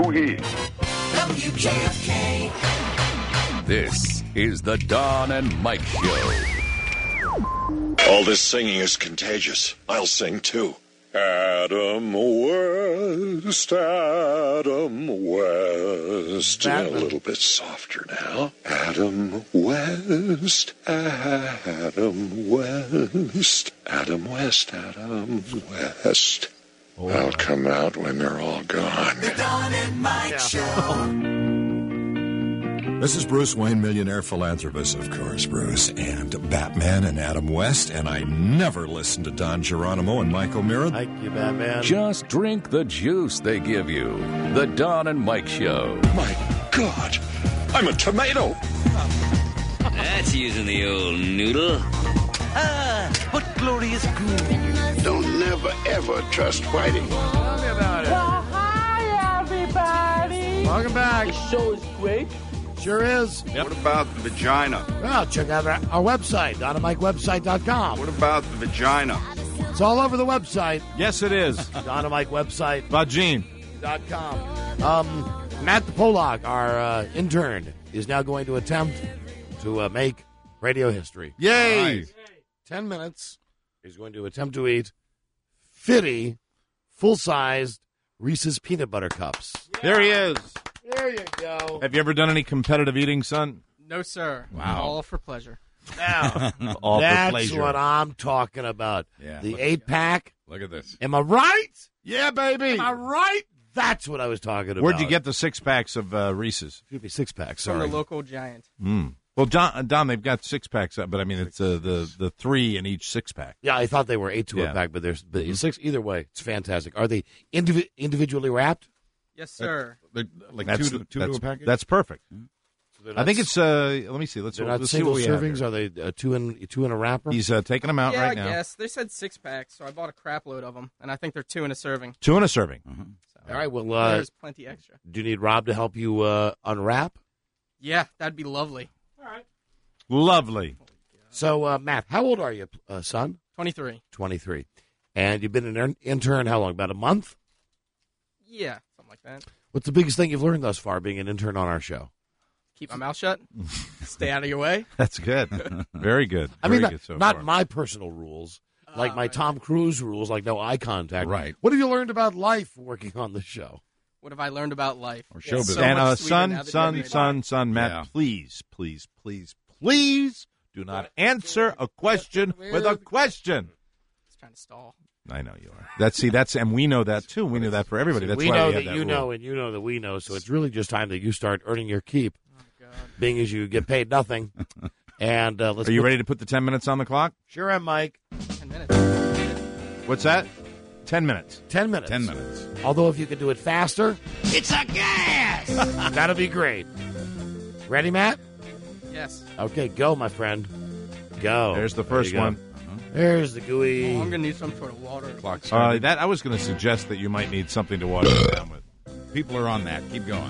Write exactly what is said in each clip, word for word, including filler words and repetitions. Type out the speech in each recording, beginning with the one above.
no heat. W K F K. This is the Don and Mike Show. All this singing is contagious. I'll sing too. Adam West, Adam West. A little bit softer now. Adam West, Adam West. Adam West, Adam West. Oh. I'll come out when they're all gone. The Don and Mike yeah. Show. This is Bruce Wayne, millionaire philanthropist, of course, Bruce, and Batman and Adam West, and I never listen to Don Geronimo and Michael Mirren. Thank you, Batman. Just drink the juice they give you. The Don and Mike Show. My God, I'm a tomato. That's using the old noodle. Ah, what glorious goo. Don't never, ever trust Whiting. Tell me about it. Well, hi, everybody. Welcome back. The show is great. Sure is. Yep. What about the vagina? Well, check out our, our website, don and mike website dot com. What about the vagina? It's all over the website. Yes, it is. don and mike website Vagine. dot com. Um, Matt Polak, our uh, intern, is now going to attempt to uh, make radio history. Yay! Right. Ten minutes. He's going to attempt to eat fifty full-sized Reese's peanut butter cups. Yeah. There he is. There you go. Have you ever done any competitive eating, son? No, sir. Wow. All for pleasure. Now, All that's for pleasure. what I'm talking about. Yeah, the eight-pack. Look at this. Am I right? Yeah, baby. Am I right? That's what I was talking about. Where'd you get the six-packs of uh, Reese's? Should be six-packs, From sorry. the local giant. Mm. Well, Don, Don, they've got six-packs, but I mean, it's uh, the, the three in each six-pack. Yeah, I thought they were eight to Yeah. a pack, but there's but six. Either way, it's fantastic. Are they indivi- individually wrapped? Yes, sir. They're like That's, two to, two that's, to a package? that's perfect. So I think it's, uh, let me see. Let's, They're not let's see single what we have servings. here. Are they uh, two in two in a wrapper? He's uh, taking them out yeah, right I now. guess. They said six packs, so I bought a crap load of them, and I think they're two in a serving. Two in a serving. Uh-huh. So, All right, well, uh, there's plenty extra. do you need Rob to help you uh, unwrap? Yeah, that'd be lovely. All right. Lovely. So, uh, Matt, how old are you, uh, son? twenty-three. twenty-three. And you've been an intern how long? About a month? Yeah, something like that. What's the biggest thing you've learned thus far being an intern on our show? Keep my mouth shut. Stay out of your way. That's good. Very good. I mean, Very not, good so not far. my personal rules, like Uh, my right. Tom Cruise rules, like no eye contact. Right. What have you learned about life working on the show? What have I learned about life? Or show It's business. so and much uh, sweeter son, now that son, you're married. son, son, Matt, Yeah. please, please, please, please do not answer a question with a question. It's trying to stall. I know you are. That's see, that's and we know that too. We know that for everybody. That's we why know we that, have that you rule. know, and you know that we know. So it's really just time that you start earning your keep, Oh, God. being as you get paid nothing. And uh, let's. Are you put- ready to put the ten minutes on the clock? Sure am, Mike. Ten minutes. What's that? Ten minutes. Ten minutes. Ten minutes. Although if you could do it faster, It's a gas. that'd be great. Ready, Matt? Yes. Okay, go, my friend. Go. There's the There first you go. one. There's the gooey. Oh, I'm going to need some sort of water. Clock's Uh, started. that I was going to suggest that you might need something to water it down with. People are on that. Keep going.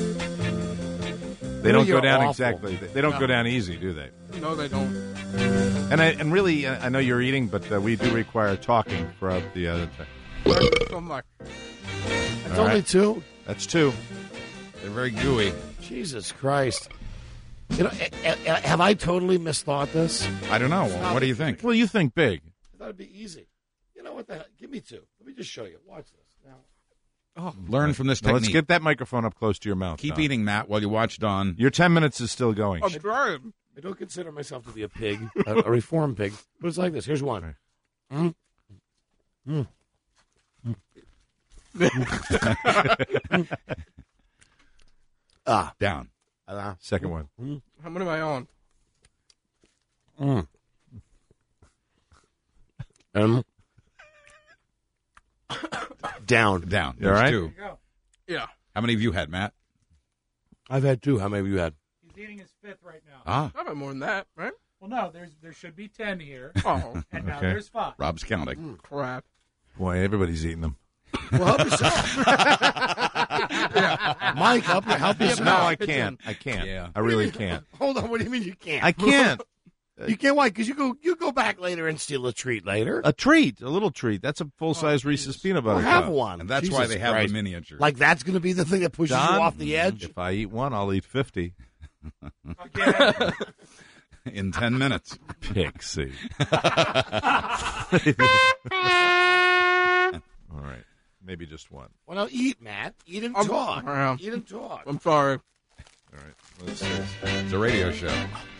They don't You're go down awful. exactly. They they don't go down easy, do they? No, they don't. And I, and really, uh, I know you're eating, but uh, we do require talking throughout the other time. So much. It's All only right. two. That's two. They're very gooey. Jesus Christ. You know, a- a- have I totally misthought this? I don't know. Well, what do you think? Well, you think big. I thought it'd be easy. You know what the hell? Give me two. Let me just show you. Watch this. Now, Oh, learn from this Now, technique. let's get that microphone up close to your mouth. Keep Don. eating, Matt, while you watch Don. Your ten minutes is still going. I'm trying. I don't consider myself to be a pig, a, a reformed pig, but it's like this. Here's one. Mm. Mm. Mm. Ah. Down. Uh, Second one. How many am I on? Mm. Um. Down. Down. You all There's right? two. Yeah. How many have you had, Matt? I've had two. How many have you had? He's eating his fifth right now. Ah, I've had more than that, right? Well, no, there's there should be ten here, Oh, and now Okay. there's five. Rob's counting. crap. Boy, everybody's eating them. Well, help yourself. Mike, help, help yourself. No, I can't. I can't. Yeah. I really can't. Hold on. What do you mean you can't? I can't. You can't wait because you go you go back later and steal a treat later. A treat, a little treat. That's a full-size Reese's peanut butter Or have cup. one. And that's Jesus why they have Christ. the miniature. Like that's going to be the thing that pushes Don, you off the edge. If I eat one, I'll eat fifty. Again. In ten minutes. Pixie. All right. Maybe just one. Well, now eat, Matt. Eat and I'm- talk. Yeah. Eat and talk. I'm sorry. All right. Let's see. It's a radio show.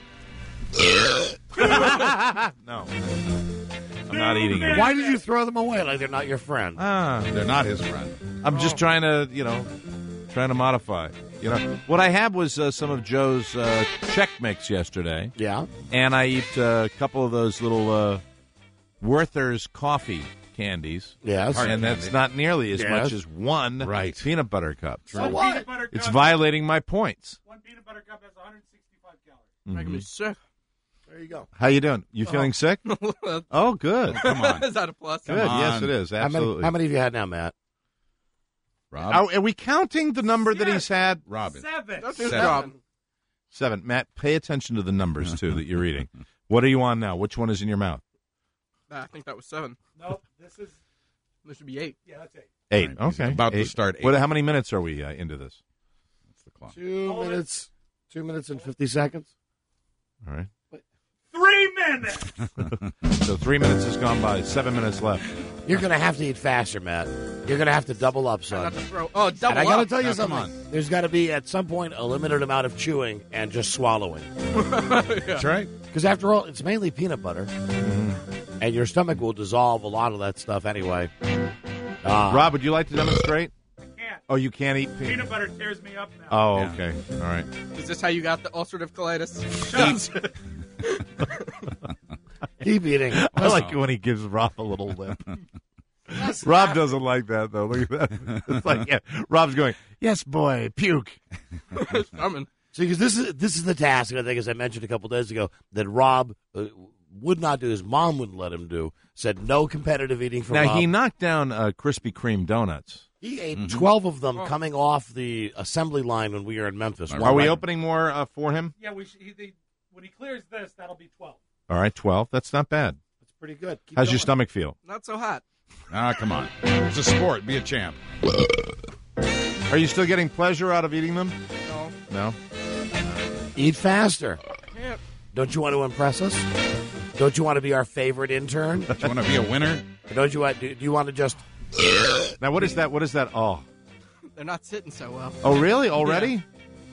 No. I'm not eating it. Why did you throw them away like they're not your friend? Ah, They're not his friend. I'm just trying to, you know, trying to modify. You know, what I had was uh, some of Joe's uh, Chex Mix yesterday, Yeah. and I eat uh, a couple of those little uh, Werther's coffee candies. Yes. Hard And that's candy. not nearly as Yes. much as one Right. peanut butter cup. So One what? peanut butter It's cup- violating my points. One peanut butter cup has one hundred sixty-five calories. Making me sick. There you go. How you doing? You feeling sick? Oh, good. Come on. Is that a plus? Good. on. Yes, it is. How many, Absolutely. how many have you had now, Matt? Rob? Are, are we counting the number that he's had? Robin. Seven. That's his Seven. job. Seven. Matt, pay attention to the numbers, too, that you're eating. What are you on now? Which one is in your mouth? I think that was seven. Nope. This is. This should be eight. Yeah, that's eight. Eight. Right, he's Okay. about to Eight. start eight. What, how many minutes are we uh, into this? That's the clock. Two Hold it. minutes. Two minutes and fifty seconds. All right. Three minutes. So three minutes has gone by. Seven minutes left. You're going to have to eat faster, Matt. You're going to have to double up, son. Not to throw. Oh, double And I got to up. tell you Now, come something. There's got to be, at some point, a limited amount of chewing and just swallowing. That's right. Because after all, it's mainly peanut butter. Mm-hmm. And your stomach will dissolve a lot of that stuff anyway. Uh, Rob, would you like to demonstrate? I can't. Oh, you can't eat peanut. Peanut butter tears me up now. Oh, Yeah. okay. All right. Is this how you got the ulcerative colitis? keep eating. I like it when he gives Rob a little lip. Rob doesn't like that, though. Look at that. It's like, yeah. Rob's going, yes, boy, puke. It's coming. See, because this is this is the task, I think, as I mentioned a couple days ago, that Rob uh, would not do. His mom wouldn't let him do. Said no competitive eating for Now, Rob. he knocked down uh, Krispy Kreme donuts. He ate Mm-hmm. twelve of them coming off the assembly line when we were in Memphis. One Are we right- opening more uh, for him? Yeah, we should, he, they, when he clears this, that'll be twelve. All right, twelve. That's not bad. That's pretty good. Keep How's your going. stomach feel? Not so hot. Ah, come on. It's a sport. Be a champ. Are you still getting pleasure out of eating them? No. No? Eat faster. Can't. Don't you want to impress us? Don't you want to be our favorite intern? Do you want to be a winner? Or don't you want? Do, do you want to just? Now, what is that? What is that? Oh. They're not sitting so well. Oh, really? Already?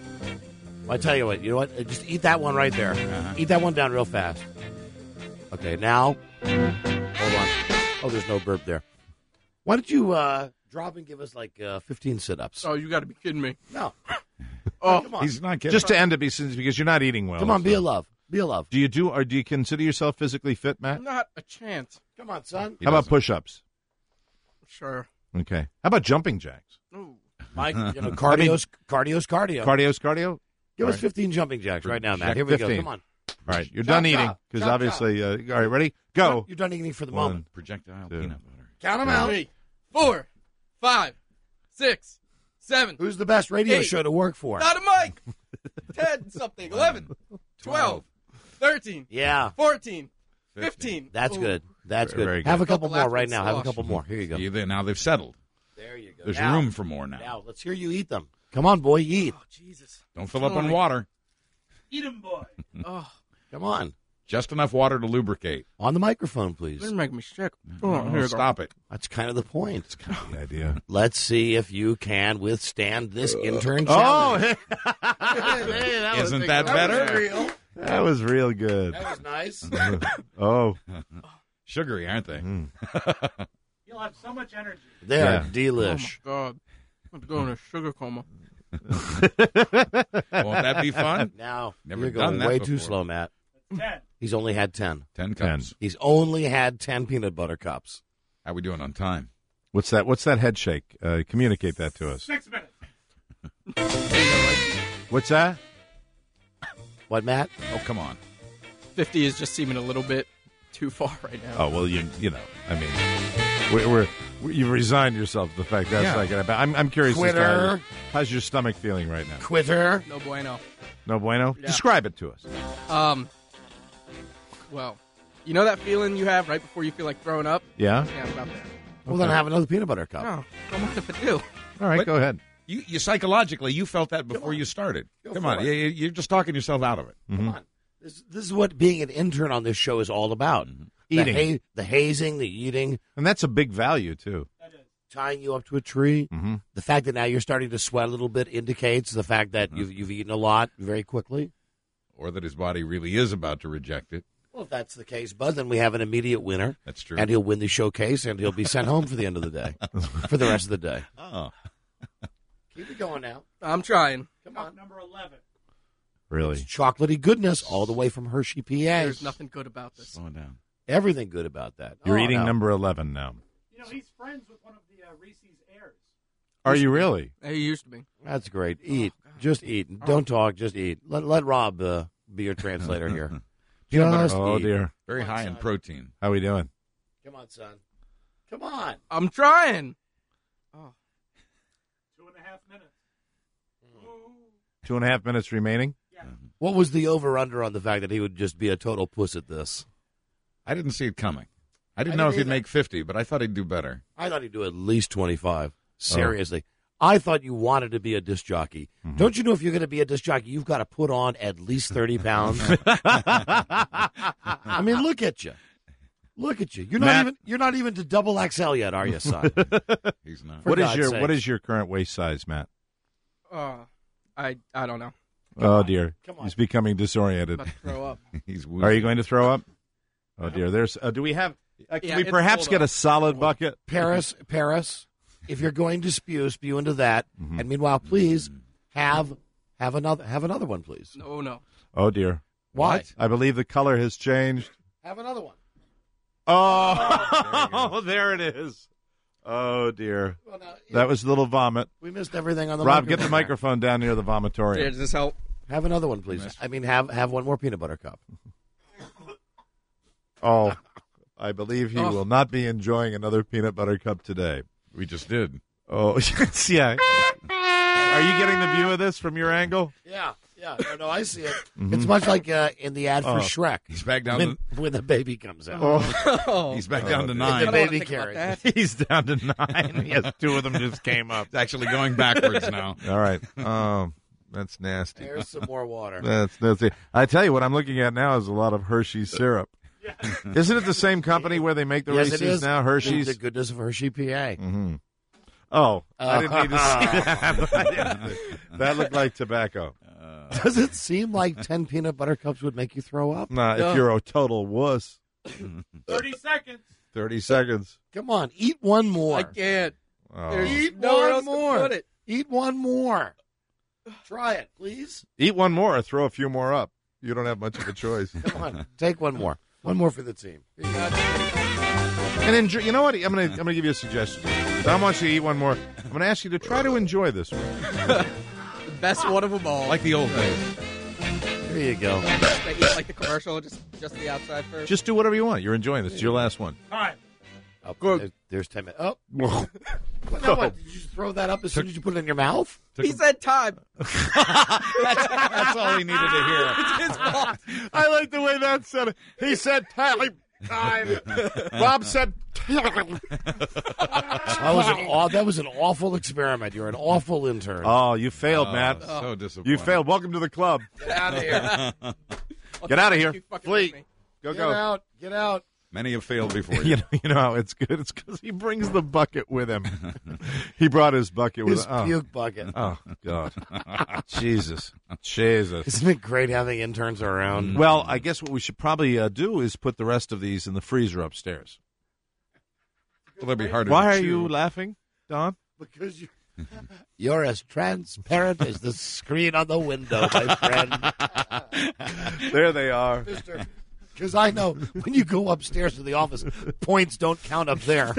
I tell you what. You know what? Uh, Just eat that one right there. Uh-huh. Eat that one down real fast. Okay, now. Hold on. Oh, there's no burp there. Why don't you uh, drop and give us like uh, fifteen sit-ups? Oh, you got to be kidding me. No. Oh, Come on. He's not kidding. Just to end it, because because you're not eating well. Come on, be so. a love. Be a love. Do you do, or do you consider yourself physically fit, Matt? not a chance. Come on, son. He How about doesn't. push-ups? Sure. Okay. How about jumping jacks? Ooh. Mike, you know, cardio's, cardio's cardio. Cardio's cardio? Give All us right. fifteen jumping jacks right now, Matt. Jack Here we go. fifteen. Come on. All right, you're Chop, done eating, chop. because Chop, obviously, uh, all right, ready? Go. You're done eating for the One, moment. Projectile Two. peanut butter. Count them out. Three, four, five, six, seven. Who's the best radio Eight. show to work for? Not a mic. Ten something. Eleven. Twelve. Thirteen. Yeah, Fourteen. Fifteen. that's Ooh. good. That's Very, good. very good. Have a I felt couple the more last right one now. Have a slosh. couple more. Here you go. See, they- now they've settled. There you go. There's Now- room for more now. Now, let's hear you eat them. Come on, boy, eat. Oh, Jesus. Don't fill up on Tony. water. Eat 'em, boy. Oh, Come on. Just enough water to lubricate. On the microphone, please. they're making me sick. Oh, Oh, here we go. stop it. That's kind of the point. The idea. Let's see if you can withstand this intern Oh, challenge. hey, that was- Isn't that better? real. that was real good. That was nice. Oh, Sugary, aren't they? You'll have so much energy. They Yeah. are delish. Oh, my God. I'm going to sugar coma. Won't that be fun? Now, Never you're done going that way too before. slow, Matt. Ten. He's only had ten. Ten cups. He's only had ten peanut butter cups. How we doing on time? what's that? What's that head shake? Uh, communicate that to us. Six minutes. What's that? What, Matt? Oh, come on. Fifty is just seeming a little bit too far right now. Oh well, you you know, I mean, we're, we're, we you've resigned yourself to the fact that's Yeah. not going to happen. I'm I'm curious. as to Quitter. how- how's your stomach feeling right now? Quitter. No bueno. No bueno. Yeah. Describe it to us. Um, Well, you know that feeling you have right before you feel like throwing up? Yeah? Yeah, I'm about there. Well, then have another peanut butter cup. No, don't mind if I do. All right, But- go ahead. You, you psychologically, you felt that before you started. Go Come for on, it. you, you- you're just talking yourself out of it. Come on. This, this is what being an intern on this show is all about. The, Eating. ha- the hazing, the eating, And that's a big value, too. tying you up to a tree. Mm-hmm. The fact that now you're starting to sweat a little bit indicates the fact that you've, you've eaten a lot very quickly. Or that his body really is about to reject it. Well, if that's the case, Bud, then we have an immediate winner. That's true. And he'll win the showcase, and he'll be sent home for the end of the day, for the rest of the day. Oh. Keep it going now. I'm trying. Come on. Number eleven. Really? Chocolatey goodness all the way from Hershey, P A. There's nothing good about this. Slow down. Everything good about that. You're Oh, eating no. number eleven now. You know, he's friends with one of the uh, Reese's heirs. Are you really? He used to be. That's great. Eat. Just eat. Don't talk. Just eat. Let let Rob uh, be your translator here. Just Oh, eat. dear. Very Come on, high in son. protein. How we doing? Come on, son. Come on. I'm trying. Two and a half minutes. Two and a half minutes remaining? What was the over-under on the fact that he would just be a total puss at this? I didn't see it coming. I didn't I know didn't if he'd either. make fifty, but I thought he'd do better. I thought he'd do at least twenty-five. Seriously. I thought you wanted to be a disc jockey. Don't you know if you're going to be a disc jockey, you've got to put on at least thirty pounds? I mean, look at you. Look at you. You're not Matt- even you're not even to double X L yet, are you, son? He's not. For What is God's your sake. what is your current waist size, Matt? Uh, I I don't know. Oh dear. Come on. He's becoming disoriented. I'm about to throw up. He's Are you going to throw up? Oh dear. There's uh, do we have uh, can Yeah, we it's perhaps full get up. a solid bucket? Paris, Paris, if you're going to spew, spew into that. And meanwhile, please have have another have another one, please. No, no. Oh dear. Why? I believe the color has changed. Have another one. Oh, there it is. Oh dear. Well, now, That was a little vomit. we missed everything on the Rob, microphone. get the microphone down near the vomitorium. Here, does this help? Have another one, please. I mean, have have one more peanut butter cup. Oh, I believe he Oh. will not be enjoying another peanut butter cup today. We just did. Oh, yes, yeah. Are you getting the view of this from your angle? Yeah, yeah. No, no, I see it. It's much like uh, in the ad for Oh. Shrek He's back down. when, To, when the baby comes out. Oh, he's back down to The nine. I don't baby wanna think about carriage. that. He's down to nine. Yes, two of them just came up. It's actually going backwards now. All right. Oh, that's nasty. There's some more water. That's that's it. I tell you what I'm looking at now is a lot of Hershey's syrup. Isn't it the same company where they make the yes, Reese's it is. now? Hershey's. The goodness of Hershey, P A. Mm-hmm. Oh, I didn't need to see that. That looked like tobacco. Does it seem like ten peanut butter cups would make you throw up? Nah, No. if you're a total wuss, Thirty seconds. thirty seconds. Come on, eat one more. I can't. Oh. There's Eat nowhere one else to more. put it. Eat one more. Try it, please. Eat one more or throw a few more up. You don't have much of a choice. Come on, take one more. One more for the team. And enjoy. You know what? I'm gonna I'm gonna give you a suggestion. Don wants you to eat one more. I'm gonna ask you to try to enjoy this one. The best one of them all. Like the old days. There you go. They eat like the commercial, just just the outside first. Just do whatever you want. You're enjoying this. It's your last one. Time. Oh, there's, there's ten minutes. Oh, what, now what? Did you just throw that up as soon as you put it in your mouth? he said time. That's all he needed to hear. It's his fault. I like the way that said it. He said time. Time. Rob said time. That was an aw- that was an awful experiment. You're an awful intern. Oh, you failed, Oh, Matt. So disappointing. You failed. Welcome to the club. Get out of here. Get out of here. You fucking Flee. with me. Go, Get go. out! Get out! Many have failed before you. You know, you know how it's good? It's because he brings the bucket with him. He brought his bucket with His him. Oh. puke bucket. Oh, God. Jesus. Jesus. Isn't it great having interns around? Well, I guess what we should probably uh, do is put the rest of these in the freezer upstairs. Well, that'd be harder Why to are chew. you laughing, Don? Because you, you're as transparent as the screen on the window, my friend. There they are. Because I know when you go upstairs to the office, points don't count up there.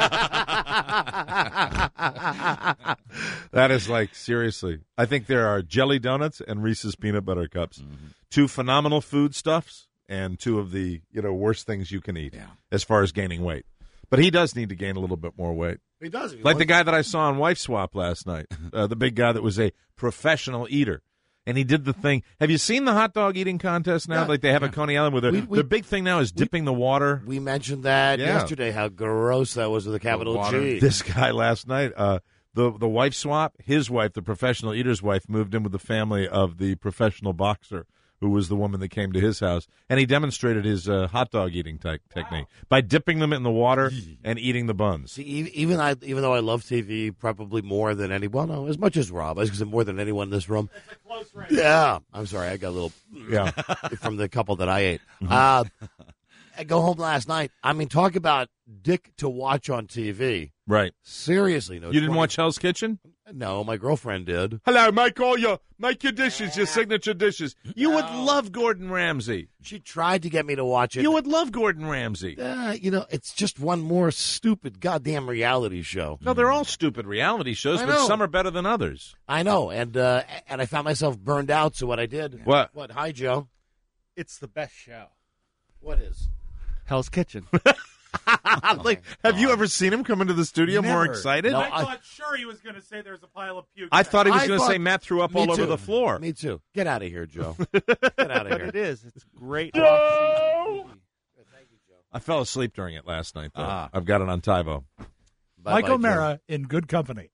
That is like, seriously. I think there are jelly donuts and Reese's peanut butter cups. Mm-hmm. Two phenomenal foodstuffs and two of the, you know, worst things you can eat Yeah. as far as gaining weight. But he does need to gain a little bit more weight. He does. Like the guy that I saw on Wife Swap last night, uh, the big guy that was a professional eater. and he did the thing. Have you seen the hot dog eating contest now? Yeah. Like they have at Coney Island, where We- the we- the big thing now is dipping the water. We mentioned that Yeah. yesterday, how gross that was with a capital G. This guy last night, uh, the the wife swap. His wife, the professional eater's wife, moved in with the family of the professional boxer, who was the woman that came to his house, and he demonstrated his uh, hot dog eating te- technique by dipping them in the water and eating the buns. See, e- even I, even though I love T V probably more than any, well, no, as much as Rob, I was going to say more than anyone in this room. It's a close range. Yeah, I'm sorry, I got a little Yeah. from the couple that I ate. Uh, I go home last night. I mean, talk about dick to watch on T V. Right. Seriously, no. You didn't twenty watch Hell's Kitchen? No, my girlfriend did. Hello, make all your make your dishes, your signature dishes. You would love Gordon Ramsay. She tried to get me to watch it. You would love Gordon Ramsay. Uh, you know, it's just one more stupid goddamn reality show. No, they're all stupid reality shows, I but know. some are better than others. I know, and uh, and I found myself burned out. So what I did? What? What? Hi, Joe. It's the best show. What is? Hell's Kitchen. Like, have you ever seen him come into the studio more Never. excited? No, I, I- thought sure he was going to say there's a pile of puke. I thought he was I going to thought- say Matt threw up Me all too. over the floor. Me too. Get out of here, Joe. Get out of But here. it is. It's great. I fell asleep during it last night, though. Ah. I've got it on TiVo. Bye-bye, Mike Joe. O'Mara in good company.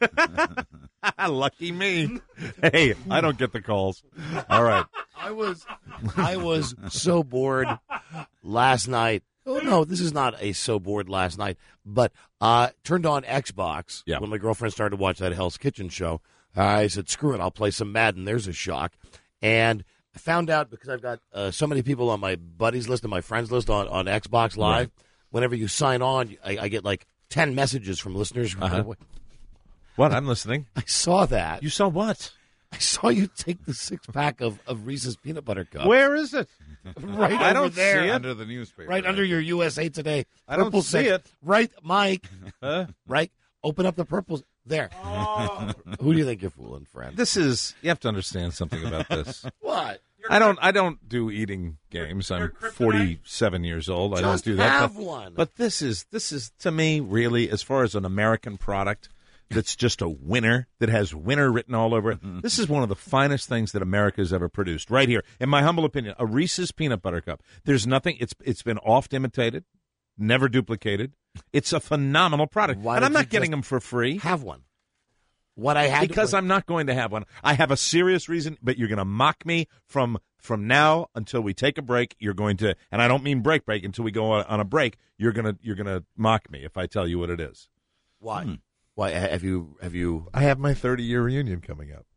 Lucky me. Hey, I don't get the calls. All right. I was, I was so bored last night. Oh no, this is not a so bored last night. But uh, turned on Xbox Yeah. when my girlfriend started to watch that Hell's Kitchen show. I said, "Screw it, I'll play some Madden." There's a shock, and I found out because I've got uh, so many people on my buddies list and my friends list on, on Xbox Live. Right. Whenever you sign on, I, I get like ten messages from listeners. Uh-huh. What? I'm listening. I saw that. You saw what? I saw you take the six pack of, of Reese's peanut butter cups. Where is it? Right I over don't there. see it. Under the newspaper. Right under your U S A Today. I don't purple see six. it. Right, Mike. Huh? Right. Open up the purples. There. Who do you think you're fooling, friend? This is. You have to understand something about this. What? I don't. I don't do eating games. Your I'm kryptonite? forty-seven years old. I don't Just do that. have but, one. But this is this is to me really, as far as an American product that's just a winner that has winner written all over it. This is one of the finest things that America has ever produced. Right here, in my humble opinion, a Reese's peanut butter cup. There's nothing. It's it's been oft imitated, never duplicated. It's a phenomenal product, Why and I'm don't you not getting just them for free. Have one. What I had Because to, I'm not going to have one. I have a serious reason, but you're going to mock me from from now until we take a break. You're going to, and I don't mean break break until we go on, on a break. You're gonna you're gonna mock me if I tell you what it is. Why? Why have you have you? I have my thirty year reunion coming up.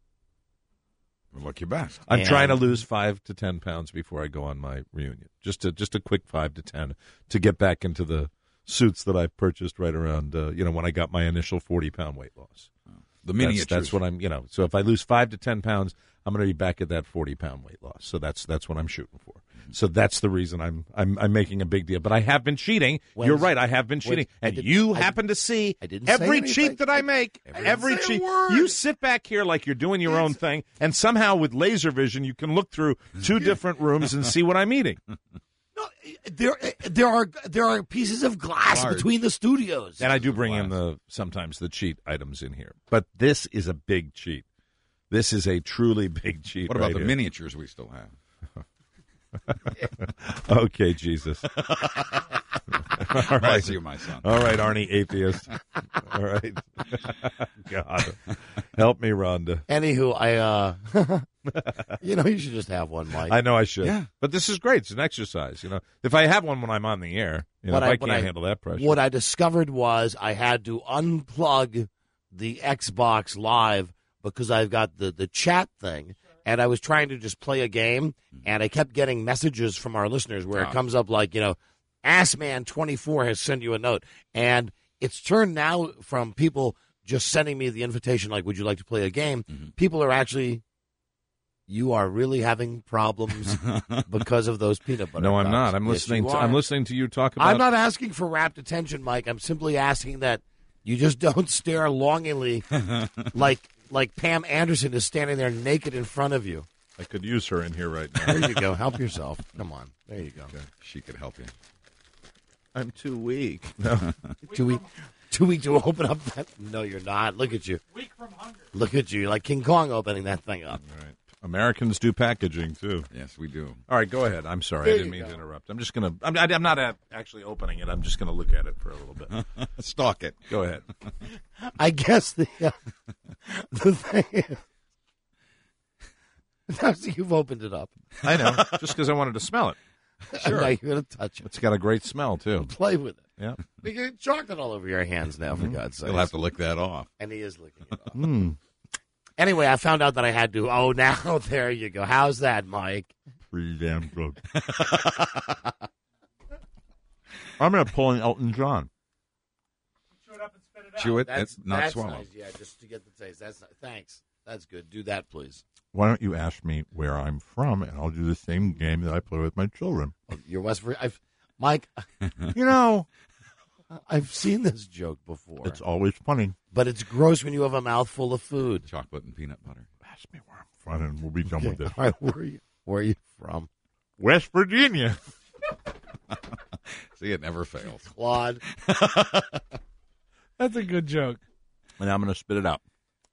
Look your best. I'm And- trying to lose five to ten pounds before I go on my reunion. Just a just a quick five to ten to get back into the suits that I purchased right around uh, you know when I got my initial forty pound weight loss. The That's, miniatures. that's what I'm, you know. So if I lose five to ten pounds, I'm going to be back at that forty pound weight loss. So that's that's what I'm shooting for. So that's the reason I'm I'm, I'm making a big deal. But I have been cheating. When's- You're right. I have been cheating, I and did- you I- happen to see I didn't say every anything. cheat that I make. didn't Every say a cheat. word. You sit back here like you're doing your own thing, and somehow with laser vision you can look through two different rooms and see what I'm eating. No, there there are there are pieces of glass Large. between the studios. And I do bring in the sometimes the cheat items in here, but this is a big cheat. This is a truly big cheat. What about right the here. miniatures we still have? Okay, Jesus. All Bless you, my son. All right, Arnie, atheist. All right. God. Help me, Rhonda. Anywho, I uh, you know, you should just have one, Mike. I know I should. Yeah. But this is great. It's an exercise. You know, if I have one when I'm on the air, you know, What if I- I, what can't I- handle that pressure. What I discovered was I had to unplug the Xbox Live because I've got the, the chat thing, and I was trying to just play a game, and I kept getting messages from our listeners where it comes up like, you know, Assman twenty-four has sent you a note. And it's turned now from people just sending me the invitation, like, would you like to play a game? People are actually, you are really having problems because of those peanut butter no, I'm cups. not. I'm Yes, listening. you To, are. I'm listening to you talk about. I'm not asking for rapt attention, Mike. I'm simply asking that you just don't stare longingly like like Pam Anderson is standing there naked in front of you. I could use her in here right now. There you go. Help yourself. Come on. There you go. She could help you. I'm too weak. No. Too weak. Too weak to open up that. No, you're not. Look at you. Weak from hunger. Look at you. You're like King Kong opening that thing up. All right. Americans do packaging, too. Yes, we do. All right, go ahead. I'm sorry. There I didn't you mean to go. interrupt. I'm just going to, I'm, I'm not uh, actually opening it. I'm just going to look at it for a little bit. Stalk it. Go ahead. I guess the uh, the thing is, now see, you've opened it up. I know, just because I wanted to smell it. Sure. Now you're going to touch it. It's got a great smell, too. Play with it. Yeah. You get chocolate all over your hands now, for God's sake. You'll have to lick that off. And he is licking it off. Mm. Anyway, I found out that I had to. Oh, now there you go. How's that, Mike? Pretty damn good. I'm going to pull in Elton John. Chew it, That's, it's not that's swallow. nice. Yeah, just to get the taste. That's thanks. That's good. Do that, please. Why don't you ask me where I'm from, and I'll do the same game that I play with my children. Oh, you're West Virginia. I've, Mike, You know, I've seen this joke before. it's always funny. But it's gross when you have a mouthful of food. Chocolate and peanut butter. Ask me where I'm from, and we'll be done with this. All right, where are you? Where are you from? West Virginia. See, it never fails. Claude. That's a good joke. And I'm going to spit it out.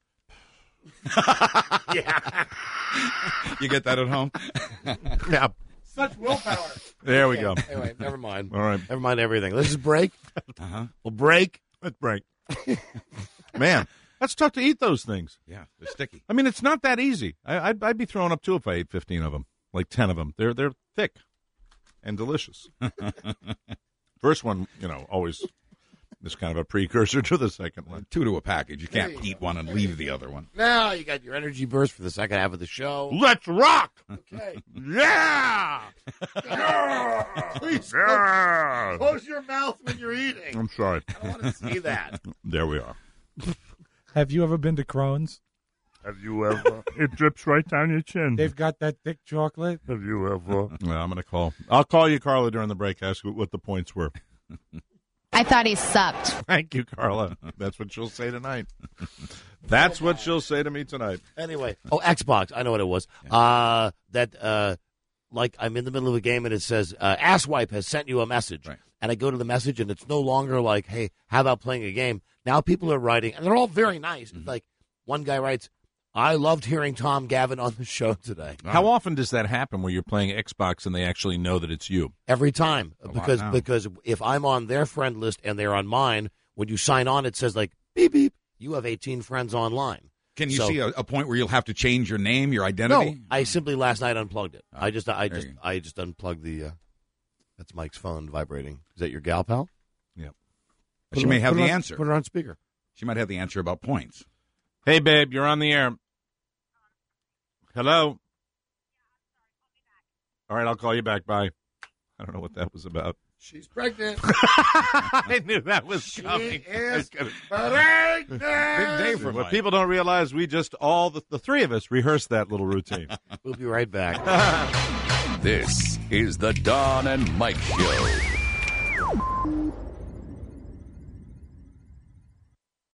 Yeah. You get that at home? Yeah. Such willpower. There we go. Anyway, never mind. All right. Never mind everything. Let's just break. Uh-huh. We'll break. Let's break. Man, that's tough to eat those things. Yeah, they're sticky. I mean, it's not that easy. I, I'd, I'd be throwing up, too, if I ate fifteen of them, like ten of them. They're, they're thick and delicious. First one, you know, always is kind of a precursor to the second one. Two to a package. You can't There you eat one and leave the other one. Now you got your energy burst for the second half of the show. Let's rock! Okay. Yeah! Please Yeah! close your mouth when you're eating. I'm sorry. I want to see that. There we are. Have you ever been to Crohn's? Have you ever? It drips right down your chin. They've got that thick chocolate. Have you ever? Well, I'm going to call. I'll call you, Carla, during the break. Ask what the points were. I thought he sucked. Thank you, Carla. That's what she'll say tonight. That's what she'll say to me tonight. Anyway, oh, Xbox. I know what it was. Uh, that, uh, like, I'm in the middle of a game and it says, uh, Asswipe has sent you a message. Right. And I go to the message and it's no longer like, hey, how about playing a game? Now people are writing, and they're all very nice. Mm-hmm. Like, one guy writes, I loved hearing Tom Gavin on the show today. How often does that happen where you're playing Xbox and they actually know that it's you? Every time. A lot because now. because if I'm on their friend list and they're on mine, when you sign on, it says, like, beep, beep, you have eighteen friends online. Can you So- see a, a point where you'll have to change your name, your identity? No, I simply last night unplugged it. I just I there just you go. I just unplugged the. Uh, that's Mike's phone vibrating. Is that your gal pal? Yep. She may have Put it the on- answer. Put it on speaker. She might have the answer about points. Hey, babe, you're on the air. Hello? All right, I'll call you back. Bye. I don't know what that was about. She's pregnant. I knew that was She coming. is Big pregnant. day for What Mike. people don't realize, we just all, the, the three of us, rehearsed that little routine. We'll be right back. This is the Don and Mike Show.